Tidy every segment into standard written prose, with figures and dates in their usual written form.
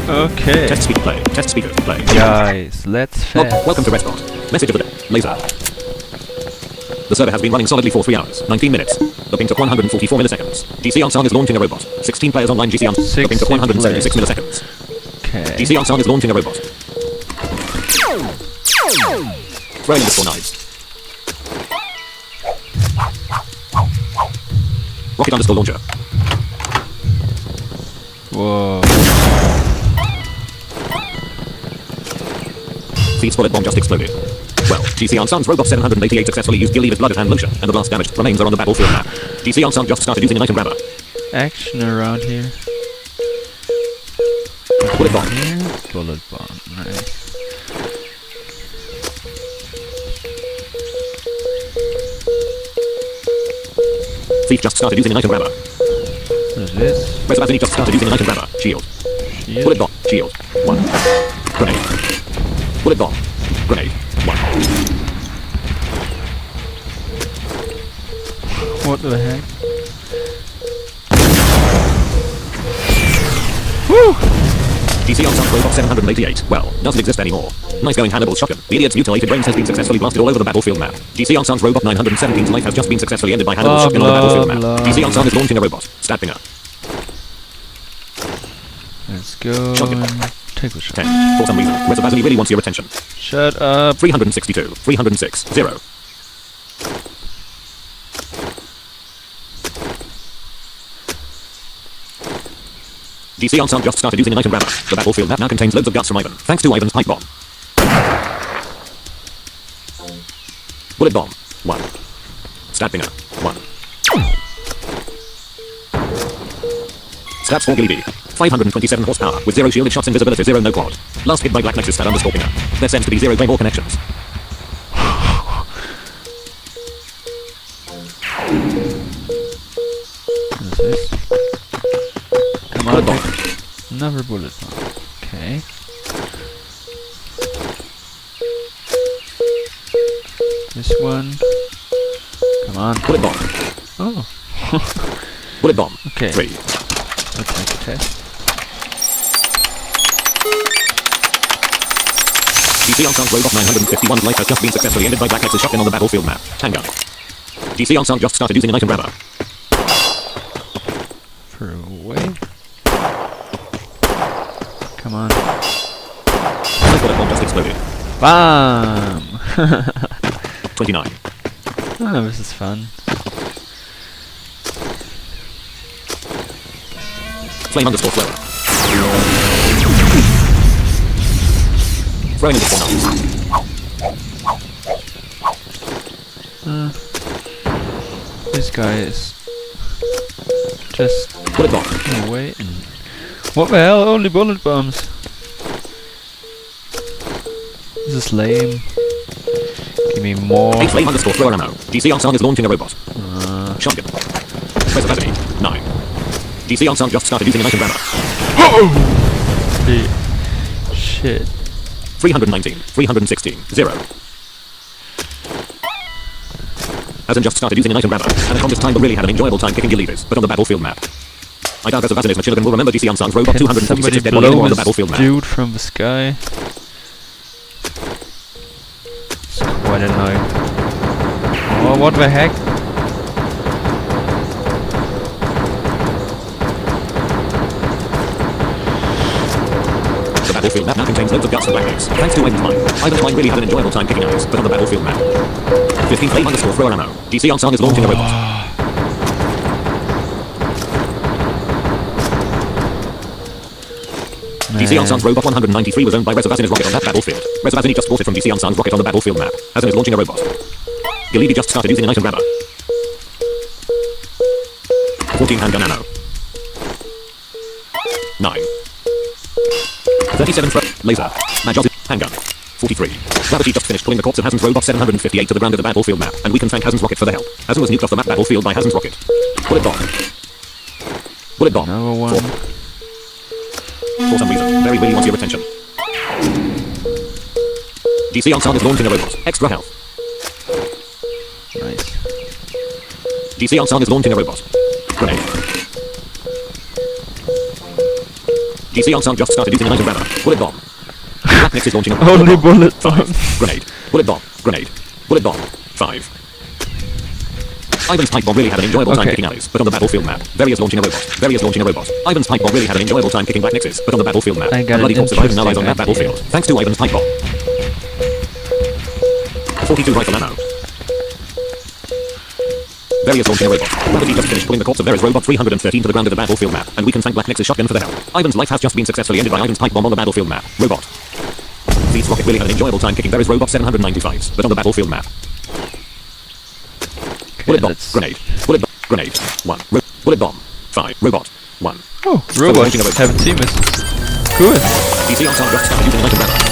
Okay. Test speaker play. Test speaker play. Guys, let's fast. Welcome to Redspot. Message of the day. Laser. The server has been running solidly for 3 hours, 19 minutes. The ping took 144 milliseconds. GC Ansang is launching a robot. 16 players online GC Ansang. The ping took 176 milliseconds. Okay. GC Ansang is launching a robot. Throwing the 4 knives. Rocket underscore launcher. Whoa. Feed's bullet bomb just exploded. Well, GC Ansang's Robot 788 successfully used Gilliva's blooded hand lotion, and the blast damaged remains are on the battlefield map. GC Ansang just started using an item grabber. Action around here. Bullet bomb. Here. Bullet bomb. Nice. Thief just started using an item grabber. What is this? Reservazini just started using an item grabber. Shield. Shield. Bullet bomb. Shield. 1. Grenade. Bullet bomb. Grenade. 1. What the heck? Woo! GC Ansang's Robot 788, well, doesn't exist anymore. Nice going Hannibal shotgun. The idiot's mutilated brains has been successfully blasted all over the battlefield map. GC Ansang's Robot 917's life has just been successfully ended by Hannibal shotgun on the battlefield map. GC Ansang is launching a robot. Stabfinger. Let's go. Shotgun. And take a shot. 10. For some reason, Reservazini really wants your attention. Shut up. 362. 306. 0. GC Ansang just started using an item grabber. The battlefield map now contains loads of guts from Ivan, thanks to Ivan's pipe bomb. Bullet bomb. 1. Stabfinger. 1. Stabs for Gilly B. 527 horsepower, with 0 shielded shots, invisibility, 0 no quad. Last hit by Black Nexus stab underscore Pinger. There seems to be 0 Claymore connections. What is this? Come on. Bullet bomb. Another bullet bomb. Okay. This one. Come on. Bullet bomb. Oh. Bullet bomb. Okay. 3. Let's make a test. GC Ansang's Robot 951's life has just been successfully ended by Black Nexus shotgun on the battlefield map. Handgun. GC Ansang just started using an item grabber. Throw away. Come on. Nice bullet bomb just exploded. Bam! 29. Oh, this is fun. Flame underscore thrower. Throwing underscore knives. This guy is just Bullet bomb. away. And what the hell? Only bullet bombs. This is lame. Give me more. 8 flame underscore thrower ammo. GC Ansang is launching a robot. Shotgun. Reservazini. 9. GC Ansang just started using an item grabber. Shit. 319. 316. 0. Hasn't just started using an item grabber. Anaconda's time really had an enjoyable time kicking Gillies, but on the battlefield map. I doubt Reservazini's Machiligan will remember GC Ansang's Robot Can 246 somebody is dead body blow anymore on the this battlefield map. dude from the sky? It's quite annoying. Oh, what the heck? The battlefield map now contains loads of guts and black eggs. Thanks to Ivan's mine. Ivan's mine really had an enjoyable time kicking eyes, but on the battlefield map. 15 flame underscore thrower ammo. GC Ansang is launching a robot. GC Ansang's Robot 193 was owned by Reservazini's rocket on that battlefield. Reservazini just bought it from GC Ansang's rocket on the battlefield map. Hasan is launching a robot. Gilidi just started using an item grabber. 14 handgun ammo. 9. 37 laser. Majos handgun. 43. Gravity just finished pulling the corpse of Hasan's Robot 758 to the ground of the battlefield map, and we can thank Hasan's rocket for the help. Hasan was nuked off the map battlefield by Hasan's rocket. Bullet bomb. Bullet bomb. Another one. For some reason, very really wants your attention. GC Ansang is launching a robot. Extra health. Nice. GC Ansang is launching a robot. Grenade. GC Yongsang just started using an item grabber. Bullet bomb. Black Nix is launching a Only bullet bomb. 5. Grenade. Bullet bomb. Grenade. Bullet bomb. 5. Ivan's pipe bomb really had an enjoyable time Okay. kicking alleys, but on the battlefield map, Various launching a robot. Various launching a robot. Ivan's pipe bomb really had an enjoyable time kicking Black Nixes, but on the battlefield map, I got bloody an corpse of Ivan allies on that interesting battlefield. Thanks to Ivan's pipe bomb. 42 rifle ammo. Various launching a robot. Gravity just finished pulling the corpse of Various Robot 313 to the ground of the battlefield map, and we can thank Black Nix's shotgun for the help. Ivan's life has just been successfully ended by Ivan's pipe bomb on the battlefield map. Robot. Zeus rocket really had an enjoyable time kicking Various Robot 795s, but on the battlefield map. Bullet bomb. let's- Grenade. Bullet bomb. Grenade. 1. Bullet bomb. 5. Robot. 1. Oh, robot. Haven't seen this. Good. DC Yongsang just started using an item grabber.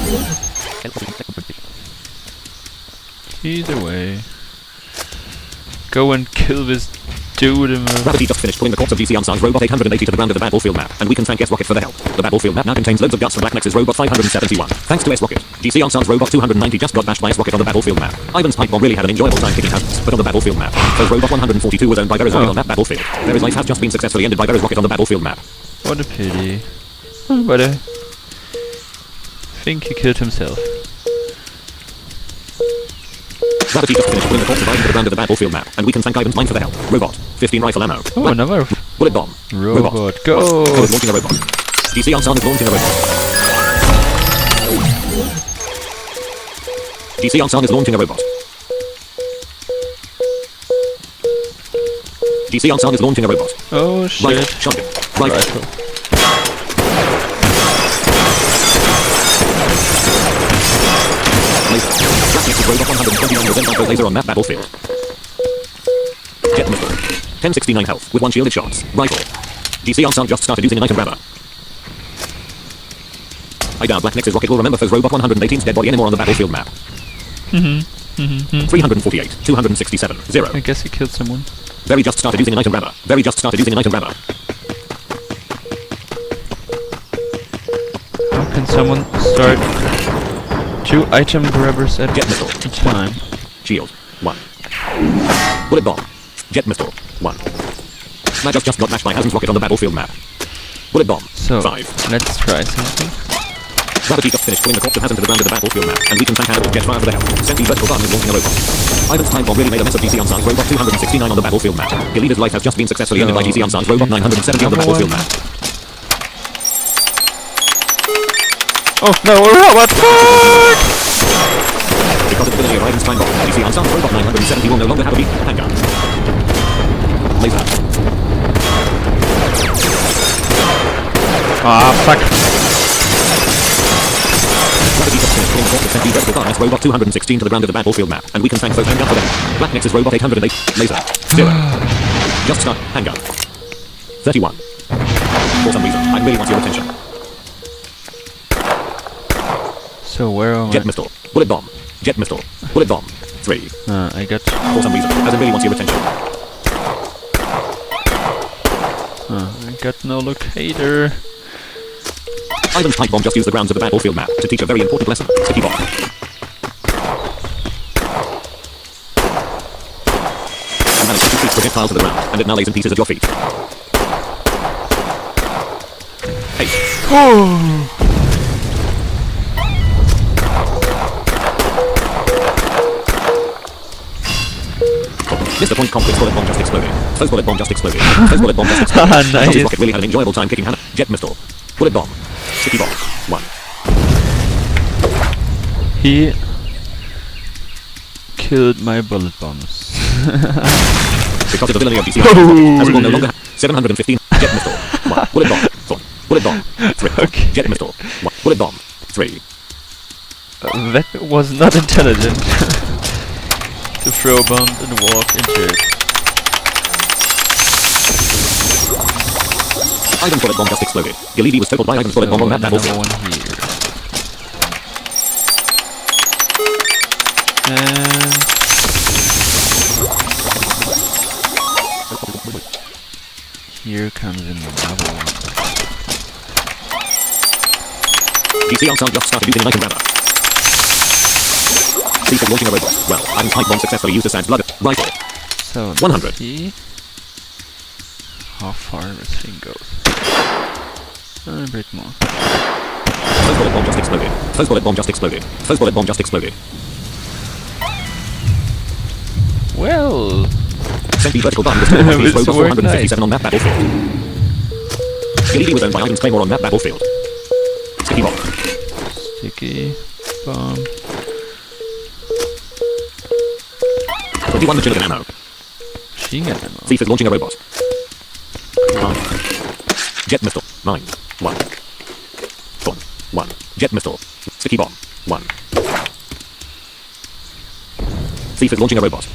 Either way. Go and kill this dude in the... Gravity just finished pulling the corpse of DC Yongsang's Robot 880 to the ground of the battlefield map, and we can thank S-Rocket for the help. The battlefield map now contains loads of guts from Black Nex's Robot 571. Thanks to S-Rocket, DC Yongsang's Robot 290 just got bashed by S-Rocket on the battlefield map. Ivan's pipe bomb really had an enjoyable time kicking houses, but on the battlefield map, so Robot 142 was owned by Veris Rocket on that battlefield. Veris life has just been successfully ended by Veris Rocket on the battlefield map. What a pity. Oh, but I think he killed himself. Gravity just finished pulling the corpse of Ivan to the ground of the battlefield map, and we can thank Ivan's mine for the help. Robot. 15 rifle ammo. Oh, another Bullet bomb. robot. Go! Code is launching a robot. DC Yongsang is launching a robot. DC Yongsang is launching a robot. DC Yongsang is launching a robot. Oh, Rifle. shit. Shotgun. Rifle. Rifle. Laser. Black Nexus Robot 129 was anti laser on that battlefield. Jet missile. 1069 health with 1 shielded shots. Rifle. DC Yongsang just started using an item grabber. I doubt Black Nexus rocket will remember Foe's Robot 118's dead body anymore on the battlefield map. 348, 267, 0. I guess he killed someone. Very just started using an item grabber. Very just started using an item grabber. How can someone start 2 item grabbers at Jet missile. a time? Shield. 1. Bullet bomb. Jet missile. 1. Magus just got mashed by Hasm's rocket on the battlefield map. Bullet bomb. So, 5. let's try something. Gravity just finished pulling the corpse of Hasm to the ground of the battlefield map, and we can thank Hannibal Jet Fire for the help. Senti vertical button is launching a robot. Ivan's time bomb really made a mess of GC Yongsang's Robot 269 on the battlefield map. Galida's life has just been successfully ended by GC Yongsang's Robot 970 on the Number battlefield one. map. Oh, no, a robot! Fuck! Because of the ability of Ivan's time bomb, GC Yongsang's Robot 970 will no longer have a beat handgun. Laser. Ah, fuck. Gravity just finished pulling the corpse of Senti vertical button Robot 216 to the ground of the battlefield map, and we can thank both handgun for them. Black Nexus Robot 808. Laser. 0. Just start. Handgun. 31. For some reason, I really want your attention. So where am Jet I? missile. Bullet bomb. Jet missile. Bullet bomb. 3. I got... For some reason, as it really wants your attention. I got no locator. Ivan's pipe bomb just used the grounds of the battlefield map to teach a very important lesson. Sticky bomb. You managed to shoot projectiles to the ground, and it now lays in pieces at your feet. 8. Missed the point complex bullet bomb just exploded. First bullet bomb just exploded. First bullet bomb just exploded. Nice. John's rocket really had an enjoyable time kicking Hannah. Jet missile. Bullet bomb. Sticky bomb. 1. He killed my bullet bombs. Because of the villainy of DC as we will no longer have 715. Jet missile. 1. Bullet bomb. 4. Bullet bomb. 3. Okay. Jet missile. 1. Bullet bomb. 3. That was not intelligent. To throw a bomb and walk into it. Ivan's bullet bomb just exploded. Galidi was totaled by Ivan's bullet bomb on that another battlefield. one here. And here comes another one. GC Yongsang just started using an item grabber. Please launching a robot. Well, Ivan's pipe bomb successfully used Assad's blood rifle. So let's 100. see how far this thing goes. A bit more. First bullet bomb just exploded. First bullet bomb just exploded. First bullet bomb just exploded. Well, Sent the vertical button was turned by This Robot worked 457 on map battlefield. The LED was owned by Items Claymore on map battlefield. Sticky bomb. sticky bomb. 21 machine gun ammo. Machine gun ammo. Thief is launching a robot. 9. Jet missile. 9. 1. 1. Jet missile. Sticky bomb. 1. Thief is launching a robot.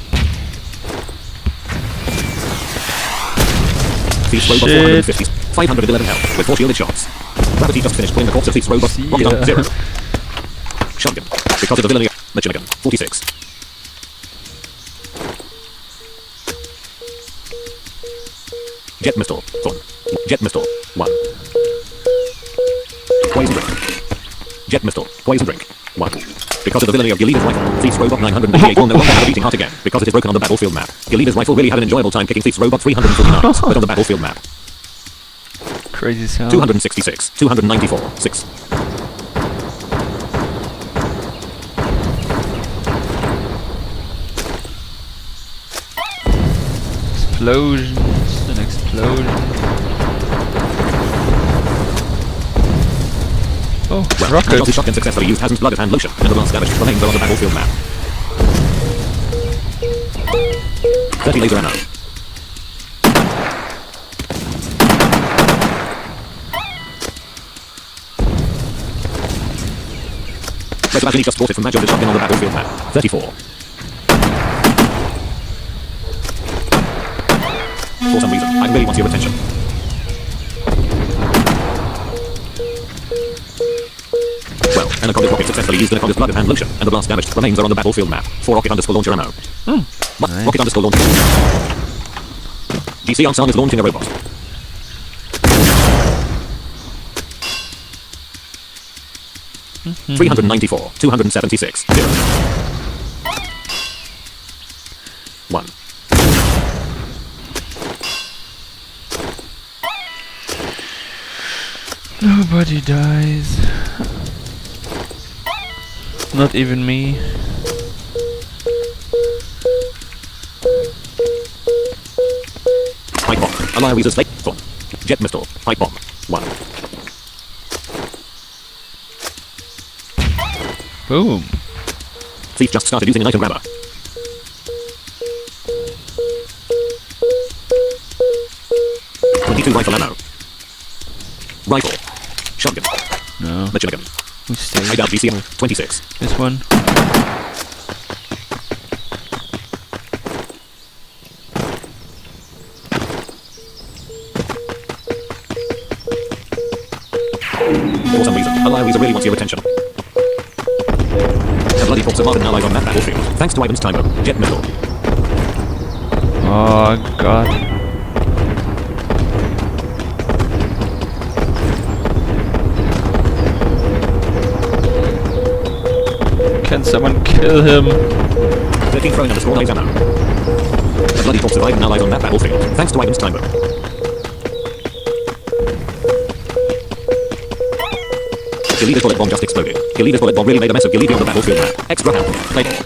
Thief's robot Shit. 450. 511 health with 4 shielded shots. Gravity just finished pulling the corpse of Thief's robot. See Rocket ya. on 0. Shotgun. Because of the villainy. Machine gun. 46. Jet missile. 1. Jet missile. 1. Poison drink. Jet missile. Poison drink. 1. Because of the villainy of Gilead's rifle, Thief's Robot 988 will no longer have a beating heart again, because it is broken on the battlefield map. Gilead's rifle really had an enjoyable time kicking Thief's Robot 349, but on the battlefield map. Crazy sound. 266, 294, 6. Explosions and explosions. Oh, Well, rocket. Nazi shotgun successfully used Hasm's blood as hand lotion, and the blast damage remains on the battlefield map. 30 laser ammo. Red Badgini just spotted from Major's shotgun on the battlefield map. 34. For some reason, I really want your attention. Well, Anaconda's rocket successfully used Anaconda's blood as hand lotion, and the blast damaged remains are on the battlefield map. 4 rocket underscore launcher ammo. Nice. Rocket underscore launcher. GC Angsang is launching a robot. Mm-hmm. 394, 276, 0. 1. Nobody dies. Not even me. Pipe bomb. Alaya Weezer's slate. 1. Jet missile. Pipe bomb. 1. Boom. Thief just started using an item grabber. .22 rifle ammo. Rifle. Shotgun. No. Machine gun. Who stayed? I doubt GC. 26. This one. For some reason, Alaya Weezer really wants your attention. A bloody corpse of Martin now lies on that battlefield. Thanks to Ivan's timer. Jet missile. Oh god. Can someone kill him? 13 throwing underscore laser ammo. A bloody corpse of Ivan now lies on that battlefield. Thanks to Ivan's timer. Gilead's bullet bomb just exploded. Gilead's bullet bomb really made a mess of Gilead on the battlefield map. Extra help. Play more.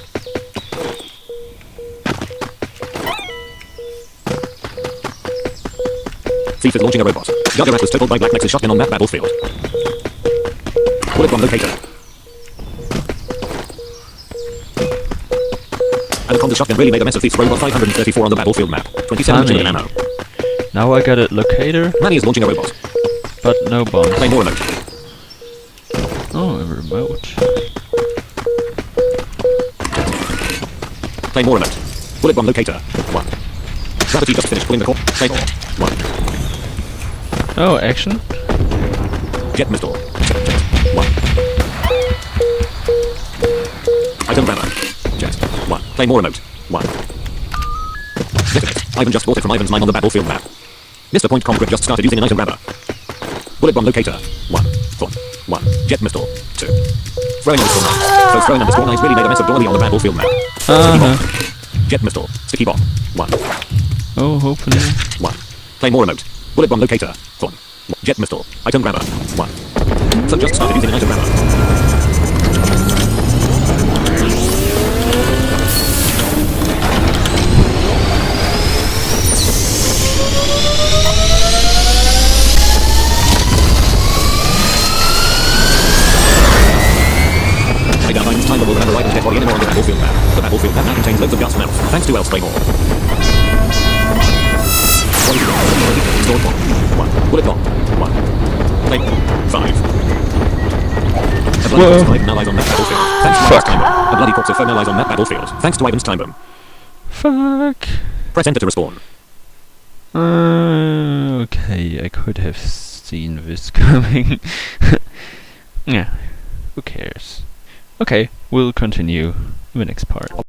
Thief is launching a robot. Gagarat was totaled by Black Nexus shotgun on map battlefield. Bullet bomb locator. Anaconda shotgun really made a mess of Thief's robot 534 on the battlefield map. 27 Funny. machine gun ammo. Now I got a locator, Manny is launching a robot. but no bombs. Play more remote. Oh, a remote. Play more remote. Bullet bomb locator. 1. Gravity just finished pulling the core. Play more. 1. Oh, action. Jet missile. Jet. 1. Item grabber. Jet. 1. Play more remote. 1. Detonate. Ivan just bought it from Ivan's mine on the battlefield map. Mr. Point Concrete just started using an item grabber. Bullet bomb locator. 1. 1. Jet missile. 2. Throwing underscore knife. Those throwing underscore knives really made a mess of Dolly on the battlefield map. Sticky bomb. Jet missile. Sticky bomb. 1. Oh, hopefully. 1. Play more remote. Bullet bomb locator. 1. Jet missile. Item grabber. 1. So just started using an item grabber. Hey down, it's time to move another item dead body anymore on the battlefield map. The battlefield map now contains loads of guts and elves. Thanks to elves play more. Stored 1. Bullet bomb. 1. Plate 5. A bloody corpse of Ivan now lies on that battlefield. Thanks to Ivan's time bomb. A bloody corpse of foe now lies on that battlefield. Thanks to Ivan's time bomb. Fuck. Press enter to respawn. Okay, I could have seen this coming. Yeah, who cares? Okay, we'll continue the next part.